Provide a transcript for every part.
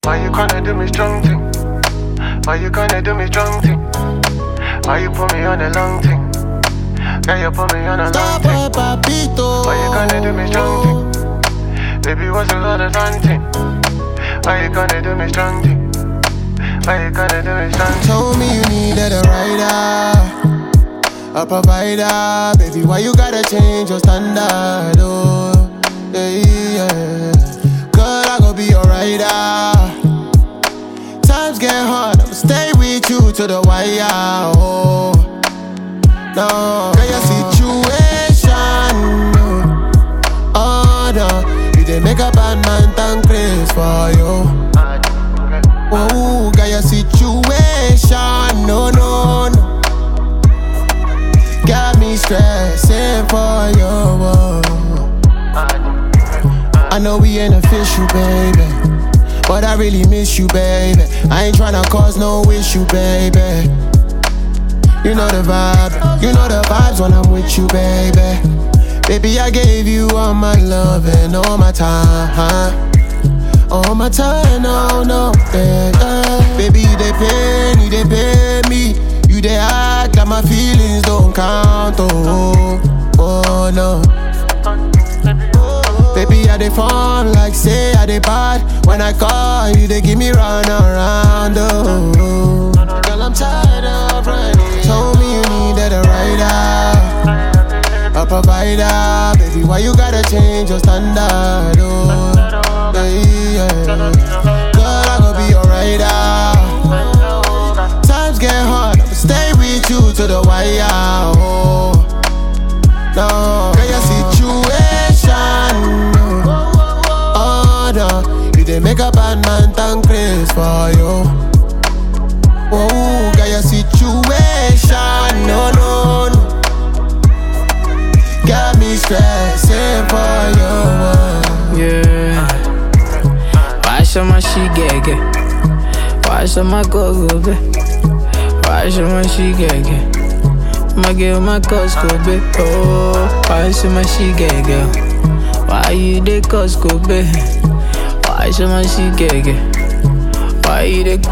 Why you gonna do me strong thing? Why you gonna do me strong thing? Why you put me on a long thing? Girl, you put me on a long thing. Papito. Why you gonna do me strong thing? Baby, what's the other fun thing? Why you gonna do me strong thing? Why you gonna do me strong thing? Told me you needed a rider, a provider. Baby, why you gotta change your standard? Oh, yeah, yeah. Girl, I gon' be your rider. Times get hard, I'ma stay with you to the wire. Oh, no, girl, your situation. Oh, no, you didn't make a bad man thank grace for you. Oh, got your situation, no, no, no. Got me stressing for you. I know we ain't official, baby, but I really miss you, baby. I ain't tryna cause no issue, baby. You know the vibe, you know the vibes when I'm with you, baby. Baby, I gave you all my love and all my time. All my time, no, no, yeah. Baby, you dey pay, you dey pay me. You dey act like my feelings don't count, oh, oh, no. Baby, I dey fun like say I dey bad. When I call you, they give me run around, oh. Girl, I'm tired of running. Told me you needed a rider, a provider. Baby, why you gotta change your standard, oh. Yeah, yeah. Girl, I gon' be your rider. Times get hard, I'ma stay with you to the wire. Oh, no, girl, your situation. Oh, no, you didn't make a bad man thank grace for you. Oh, girl, your situation. No, no, no. Got me stressing for you. Yeah. Why should my she get? Why should my go be? Why should my she get? My girl, my Costco be. Oh, why should my she get? Why you the Costco be? Why should my she get? Why you the?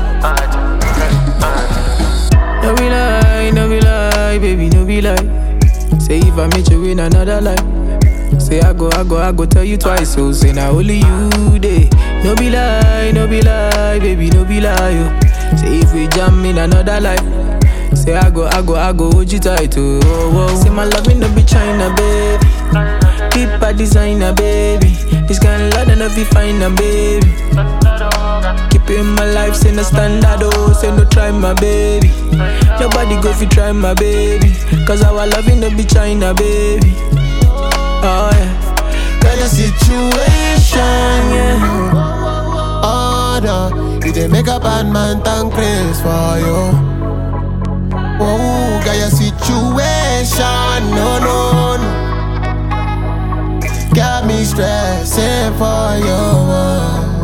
No be lie, no be lie, baby, no be lie. Say if I meet you in another life. Say I go tell you twice, so say now only you day. No be lie, baby, no be lie, oh. Say if we jam in another life. Say I go hold you tight, oh, oh. Say my loving no be China, baby. Keep a designer, baby. This kind of love no be fine, baby. Keep it in my life, say no standard, oh. Say no try my baby. Nobody go fi try my baby. Cause our loving no be China, baby. Oh yeah, got a situation, yeah. Oh no, you didn't make a bad man thank grace for you. Oh, got your situation, no, no, no. Got me stressing for you.